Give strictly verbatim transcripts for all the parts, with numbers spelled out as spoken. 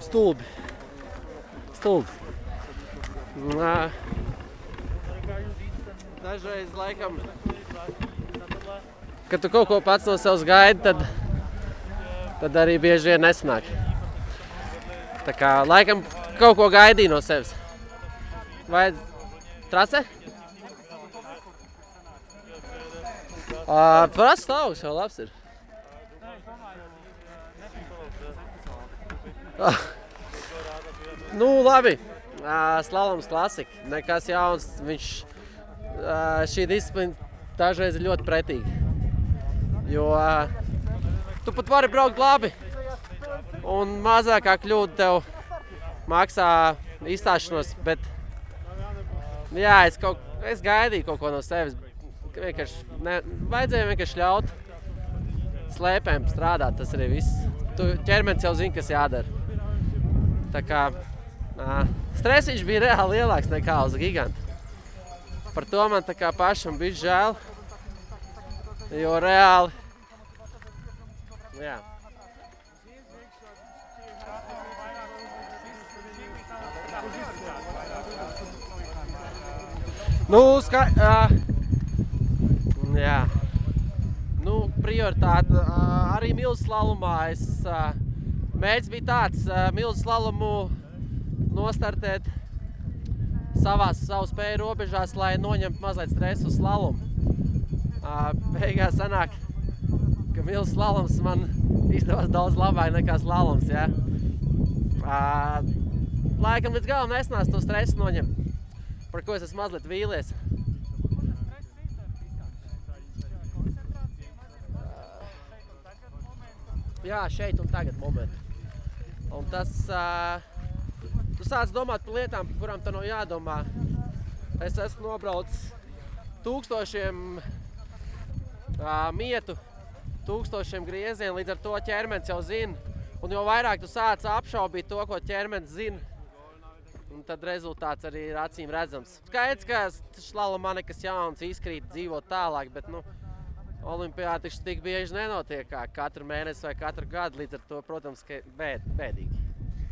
Stulbi. Stulbi. Nā. Dažreiz laikam, kad tu kaut ko pats no sevs gaidi, tad, tad arī bieži vien nesanāk. Tā kā laikam kaut ko gaidīja no sevis. Vai tracē? Uh, Prasa stāvus jau labs ir. Uh, nu, labi. Uh, slaloms klasika. Nekas jauns. Viņš, uh, šī disciplīna dažreiz ir ļoti pretīga. Jo uh, tu pat vari braukt labi. Un mazākā kļūda tev maksā izstāšanos, bet jā, es, kaut, es gaidīju kaut ko no sevis. Vienkārši ne, vajadzēja vienkārši ļaut slēpēm strādāt, tas arī viss. Tu ķermenis jau zina, kas jādara. Tā kā ā, stresiņš bija reāli lielāks nekā uz giganta. Par to man tā kā pašam bija žēl, jo reāli, jā. Nu, ska... Uh, jā. Nu, prioritāte. Uh, arī milzu slalomā es... Uh, mērķis bija tāds, uh, milzu slalomu nostartēt savās, savu spēju robežās, lai noņemtu mazliet stresu uz slalomu. Uh, beigās sanāk, ka milzu slaloms man izdevās daudz labāk nekā slaloms, jā. Uh, laikam līdz galam nesnās to stresu noņemt. Par ko es esmu mazliet vīlies. Jā, šeit un tagad momenti. Un tas, uh, tu sāc domāt par lietām, par kurām tev nav jādomā. Es esmu nobraucis tūkstošiem uh, mietu, tūkstošiem griezienu, līdz ar to ķermenis jau zina. Un jo vairāk tu sāc apšaubīt to, ko ķermenis zina, un tad rezultāts arī ir acīm redzams. Skaidrs, ka slalomā nekas jauns, izkrīt, dzīvot tālāk, bet, nu, olimpiāda taču tik bieži nenotiek kā katru mēnesi vai katru gadu, līdz ar to, protams, ka bēd, bēdīgi.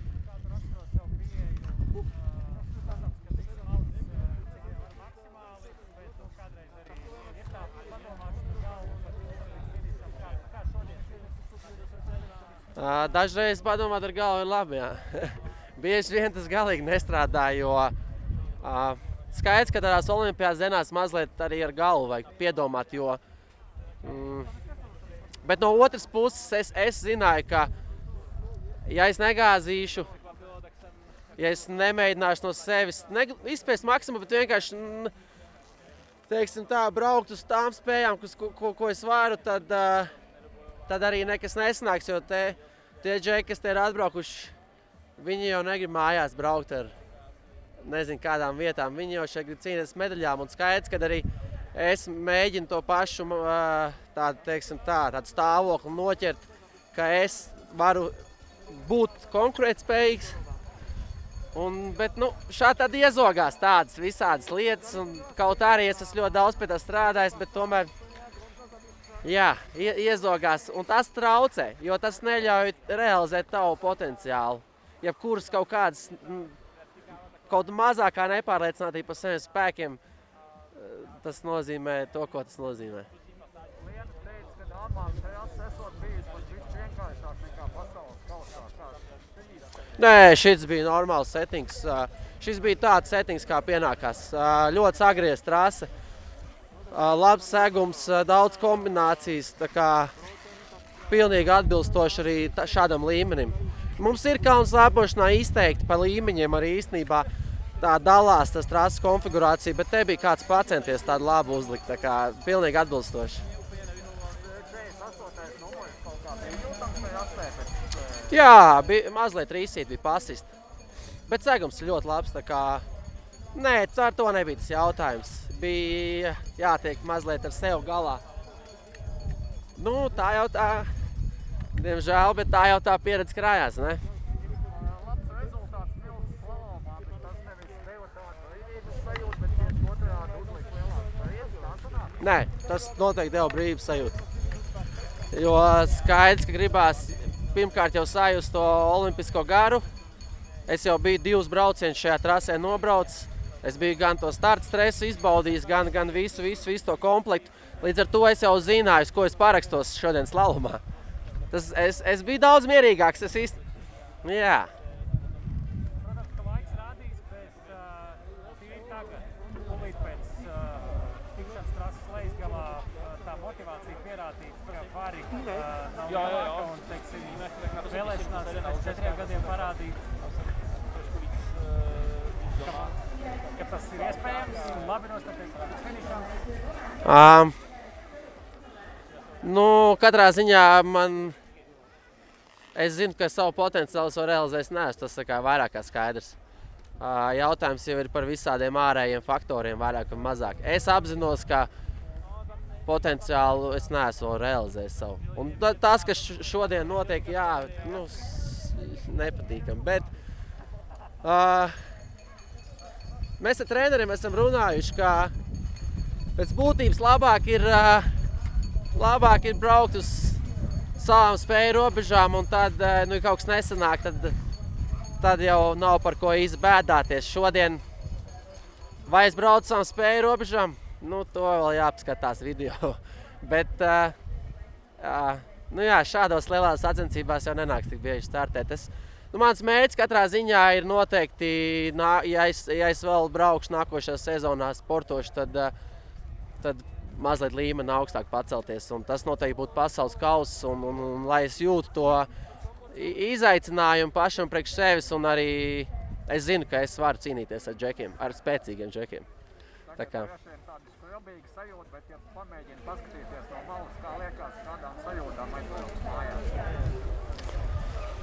Dažreiz padomāt ar galvu ir labi, jā. Bieži vien tas galīgi nestrādā, jo uh, skaidrs, ka tādās olimpiādas dienās mazliet arī ar galvu vajag piedomāt, jo mm, bet no otras puses es, es zināju, ka ja es negāzīšu, ja es nemēģināšu no sevis ne, izspiest maksimumu, bet vienkārši teiksim tā, braukt uz tām spējām, ko, ko, ko es varu, tad, uh, tad arī nekas nesanāks, jo te, tie džeki, kas te ir atbraukuši, viņi jau negrib mājās braukt ar nezinu kādām vietām. Viņi jau šeit grib cīnīties medaļām un skaidrs, kad arī es mēģinu to pašu tādu, teiksim tā, tādu stāvokli noķert, ka es varu būt konkurētspējīgs. Un, bet, nu, šādi tad iezogās tādas visādas lietas un kaut arī es esmu ļoti daudz pie tā strādājis, bet tomēr, jā, iezogās un tas traucē, jo tas neļauj realizēt tavu potenciālu. Jebkuras kaut kādas, kaut mazākā nepārliecinātība par saviem spēkiem, tas nozīmē to, ko tas nozīmē. Liena teica, ka normāli šajās esot bijis pat viss vienkāršāk nekā pasaules kausā. Nē, šis bija normāls settings. Šis bija tāds settings, kā pienākās. Ļoti sagriezta trase, labs segums, daudz kombinācijas, tā kā pilnīgi atbilstoši arī šādam līmenim. Mums ir kalnu slēpošanā izteikti pa līmeņiem arī īstenībā tā dalās tas trases konfigurācija, bet te bija kāds pacenties tādu labu uzlikt, tā kā pilnīgi atbilstoši. Jā, bija, mazliet rīsīt bija pasist, bet segums ir ļoti labs, tā kā, nē, ar to nebija tas jautājums. Bija jātiek mazliet ar sev galā. Nu, tā jau tā. Diemžēl, bet tā jau tā pieredze krājās, ne? Labs rezultāts milzu slalomā, bet tas nevis deva tādu brīvības sajūtu, bet tieši otrādi uzlikt lielāku brīvības, tā sanāk? Nē, tas noteikti deva brīvības sajūtu. Jo skaidrs, ka gribās pirmkārt jau sajust to olimpisko garu. Es jau biju divus braucienus šajā trasē nobraucis. Es biju gan to starta stresu izbaudījis, gan, gan visu, visu, visu to komplektu. Līdz ar to es jau zināju, ko es parakstos šodien slalomā. Tas, es, es biju daudz mierīgāks. Es īsti... Jā. Protams, ka laiks rādīs, bet uh, tīri tagad, tūlīt pēc uh, tikšanas trases lejas galā, uh, tā motivācija pierādīt, ka vari uh, nav Jā, jā, jā. lielāka un, teiksim, vēlēšanās pēc četriem gadiem parādīt, ka, ka tas ir iespējams un labi nostāties līdz finišam. Um, nu, katrā ziņā man... Es zinu, ka savu potenciālu savu realizēs neesmu, tas tā kā vairāk kā skaidrs. Uh, jautājums jau ir par visādiem ārējiem faktoriem, vairāk vai mazāk. Es apzinos, ka potenciālu es neesmu realizējis savu. Un tas, kas šodien notiek, jā, nu, nepatīkam. Bet uh, mēs ar treneriem esam runājuši, ka pēc būtības labāk ir, uh, labāk ir braukt uz savām spēju robežām, un tad, nu, ja kaut kas nesanāk, tad, tad jau nav par ko izbēdāties. Šodien, vai es braucu savām spēju robežām? Nu, to vēl jāapskatās video. Bet, uh, uh, nu jā, šādos lielās sacensībās jau nenāks tik bieži startēt. Es, nu, mans mērķis katrā ziņā ir noteikti, nā, ja, es, ja es vēl braukšu nākošajā sezonā sportošu, tad, uh, tad mazliet līmeni augstāk pacelties, un tas noteikti būtu pasaules kauss, un, un, un lai es jūtu to izaicinājumu pašam priekš sevis, un arī es zinu, ka es varu cīnīties ar džekiem, ar spēcīgiem džekiem. Tā kā. Tagad ir tāda skvilbīga sajūta, bet ja pamēģini paskatīties no malas, kā liekas kādām sajūtām aizbraukt mājās?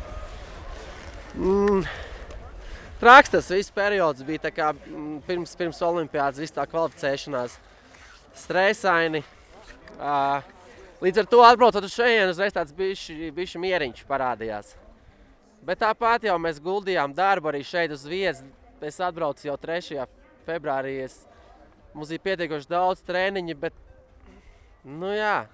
Mm, traks tas viss periods bija tā kā pirms, pirms olimpiādas, viss tā kvalificēšanās. Stresaini. Līdz ar to atbraucot uz šejienu, uzreiz tāds bišķi, bišķi mieriņš parādījās. Bet tāpat jau mēs guldījām darbu arī šeit uz vietas. Es atbraucu jau trešajā februārī. Es, mums bija pietiekoši daudz treniņi, bet, nu jā.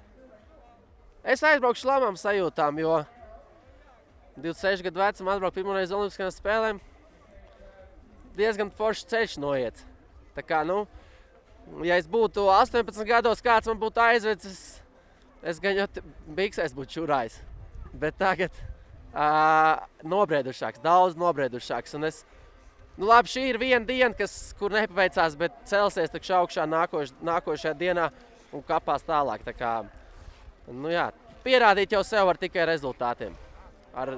Es aizbraukšu labām sajūtām, jo divdesmit sešu gadu vecumā atbraucu pirmoreiz olimpiskajām spēlēm. Diezgan foršs ceļš noiet. Tā kā, nu, ja es būtu astoņpadsmit gados, kāds man būtu aizvedis, es gan jau biksēs būtu čurājis. Bet tagad uh, nobriedušāks, daudz nobriedušāks. Un es, nu labi, šī ir viena diena, kas, kur nepaveicās, bet celsies takš augšā nākoš, nākošajā dienā un kapās tālāk. Tā kā, nu jā, pierādīt jau sev var tikai rezultātiem. Ar...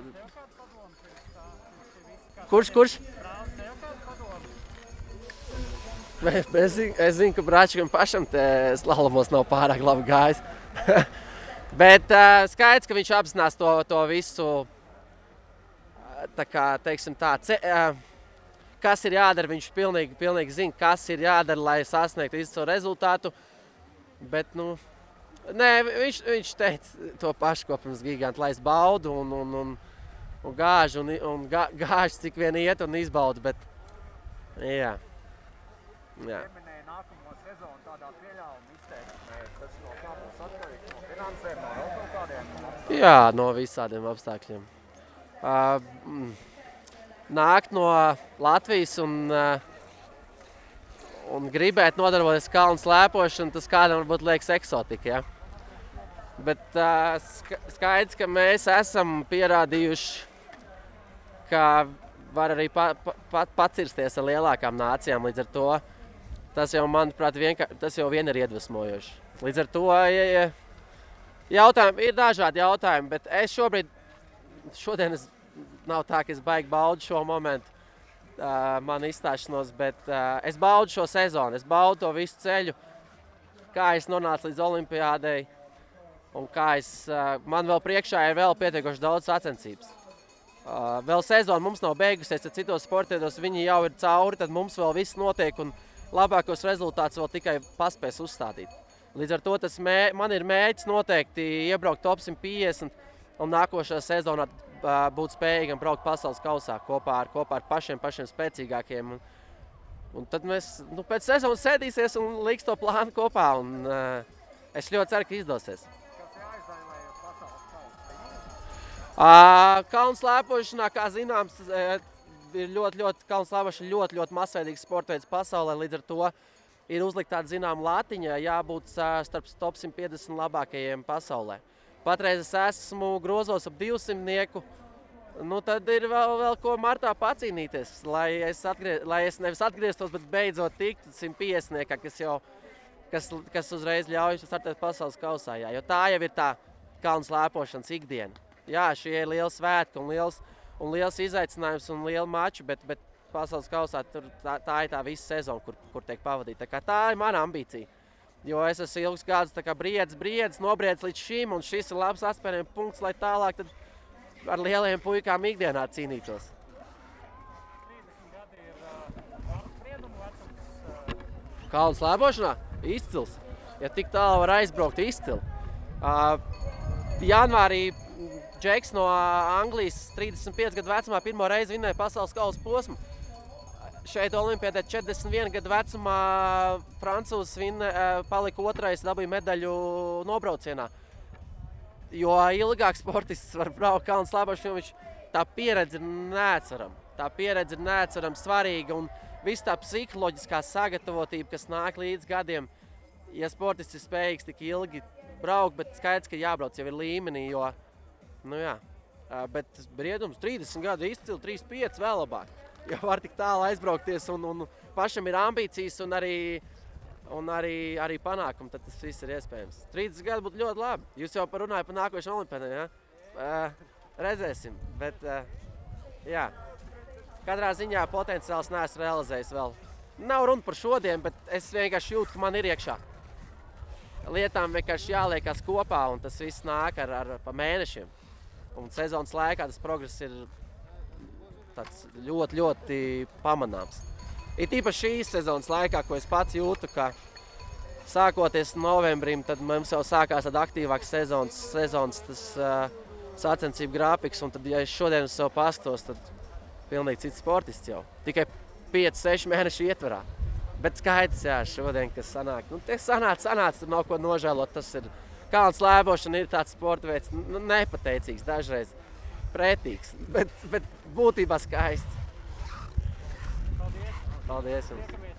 Kurš, kurš? Es zinu, es zinu, ka Bračikam pašam te slalomos nav pārāk labi gājis. Bet uh, skaidrs, ka viņš apzinās to, to visu, tā kā, teiksim tā, ce, uh, kas ir jādara, viņš pilnīgi, pilnīgi zina, kas ir jādara, lai sasniegtu izcilu rezultātu. Bet, nu, nē, viņš, viņš teica to pašu, ko pirms giganta, lai es baudu un, un, un, un gāžu, un, un gā, gāžu cik vien iet un izbaudu, bet, jā. Jā. Pieminēja nākamo sezonu tādā pieļaujuma izteiksmē. Tas no kā būs atkarīgs no finansēm, no vēl kaut kādiem apstākļiem? Jā, no visādiem apstākļiem. Uh, nākt no Latvijas un, uh, un gribēt nodarboties kalnu slēpošanu, tas kādam varbūt liekas eksotika, ja? Bet uh, skaidrs, ka mēs esam pierādījuši, ka var arī pa, pa, pacirsties ar lielākām nācijām, līdz ar to tas jau, manuprāt, vienkār, tas jau vien ir iedvesmojoši. Līdz ar to ja, ja, jautājumi, ir dažādi jautājumi, bet es šobrīd, šodien es, nav tā, ka es baigi baudu šo momentu, uh, man izstāšanos, bet uh, es baudu šo sezonu, es baudu to visu ceļu, kā es nonācu līdz olimpiādei, un kā es, uh, man vēl priekšā ir vēl pietiekoši daudz sacensības. Uh, vēl sezona mums nav beigusies, ja citos sportietos viņi jau ir cauri, tad mums vēl viss notiek un labākos rezultātus vēl tikai paspēs uzstādīt. Līdz ar to tas mē, man ir mērķis noteikti iebraukt top simt piecdesmit un nākošajā sezonā uh, būt spējīgam braukt pasaules kausā kopā ar, kopā ar pašiem, pašiem spēcīgākiem. Un, un tad mēs nu, pēc sezonas sēdīsies un liks to plānu kopā. Un, uh, es ļoti ceru, ka izdosies. Kas jāizdara, lai pasaules kausa? Kalnu slēpošanā, kā zināms, ir ļoti, ļoti, kalnu slēpošana ļoti, ļoti masveidīgs sportveids pasaulē, līdz ar to ir uzlikt tāda zinām latiņa, jābūt starp top simt piecdesmit labākajiem pasaulē. Patreiz es esmu grozos ap divsimtnieku, nu tad ir vēl, vēl ko martā pacīnīties, lai es, atgriez, lai es nevis atgrieztos, bet beidzot tiktu simt piecdesmitniekā, kas jau, kas, kas uzreiz ļauj startēt pasaules kausā, jā, jo tā jau ir tā kalnu slēpošanas ikdiena. Jā, šie ir liels svētki un liels, un liels izaicinājums un liela maču, bet, bet pasaules kausā tur, tā, tā ir tā visa sezona, kur, kur tiek pavadīta. Tā, kā tā ir mana ambīcija. Jo es esmu ilgus gadus tā kā briedis, briedis, nobriedis līdz šim, un šis ir labs atspērienu punkts, lai tālāk tad ar lielajiem puikām ikdienā cīnītos. trīsdesmit gadi ir uh, spriedumu vecums. Kalnu slēpošanā? Izcils. Ja tik tālu var aizbraukt, izcili. Uh, janvārī Džeks no Anglijas trīsdesmit pieci gadu vecumā pirmo reizi vinnēja pasaules kausa posmu. Šeit olimpiādē četrdesmit viena gadu vecumā francūzs vinne, palika otrais, dabūja medaļu nobraucienā. Jo ilgāk sportists var braukt kalnu slēpošanā, viņš tā pieredze ir neatcerama. Tā pieredze ir neatcerama svarīga un viss tā psiholoģiskā sagatavotība, kas nāk līdz gadiem, ja sportists ir spējīgs tik ilgi braukt, bet skaidrs, ka jābrauc jau ir līmenī, jo nu jā, bet briedums trīsdesmit gadu izcili, trīsdesmit pieci vēl labāk. Jo var tik tālu aizbraukties un, un pašam ir ambīcijas un arī, un arī, arī panākumi, tad tas viss ir iespējams. trīsdesmit gadu būtu ļoti labi. Jūs jau parunājat par nākošajām olimpiādēm, jā? Uh, redzēsim, bet uh, jā, katrā ziņā potenciāls neesmu realizējis vēl. Nav runa par šodien, bet es vienkārši jūtu, ka man ir iekšā. Lietām vienkārši jāliekās kopā un tas viss nāk ar, ar pa mēnešiem. Un sezonas laikā tas progress ir tāds ļoti, ļoti pamanāms. Ir tīpaši šīs sezonas laikā, ko es pats jūtu, ka sākoties novembrim, tad mums jau sākās tad aktīvāks sezonas, sezonas tas uh, sacensību grafiks, un tad, ja es šodien uz sev pastos, tad pilnīgi cits sportists jau. Tikai pieci seši mēneši ietverā. Bet skaidrs, jā, šodien, kas sanāk. Nu, tie sanāca, sanāca, tur nav ko nožēlot, tas ir kalnu slēpošana ir tāds sporta veids, nu, nepateicīgs, dažreiz pretīgs, bet, bet būtībā skaists. Paldies! Paldies jums!